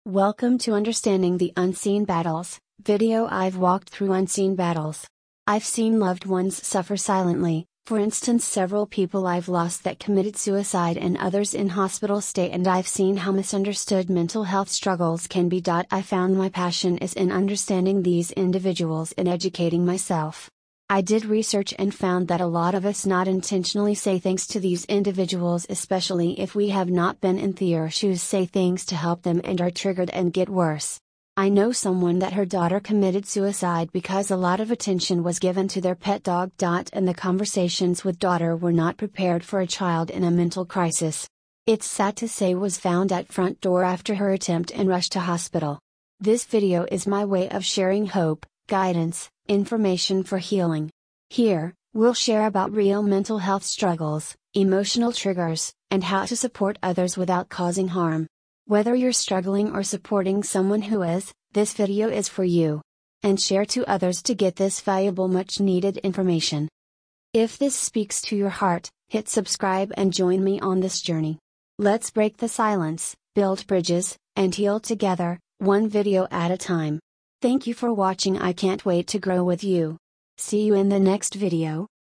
Welcome to Understanding the Unseen Battles, video. I've walked through unseen battles. I've seen loved ones suffer silently, for instance several people I've lost that committed suicide and others in hospital stay, and I've seen how misunderstood mental health struggles can be. I found my passion is in understanding these individuals and educating myself. I did research and found that a lot of us not intentionally say things to these individuals, especially if we have not been in their shoes, say things to help them and are triggered and get worse. I know someone that her daughter committed suicide because a lot of attention was given to their pet dog. And the conversations with daughter were not prepared for a child in a mental crisis. It's sad to say was found at front door after her attempt and rushed to hospital. This video is my way of sharing hope, guidance, information for healing. Here, we'll share about real mental health struggles, emotional triggers, and how to support others without causing harm. Whether you're struggling or supporting someone who is, this video is for you. And share to others to get this valuable, much needed information. If this speaks to your heart, hit subscribe and join me on this journey. Let's break the silence, build bridges, and heal together, one video at a time. Thank you for watching. I can't wait to grow with you. See you in the next video.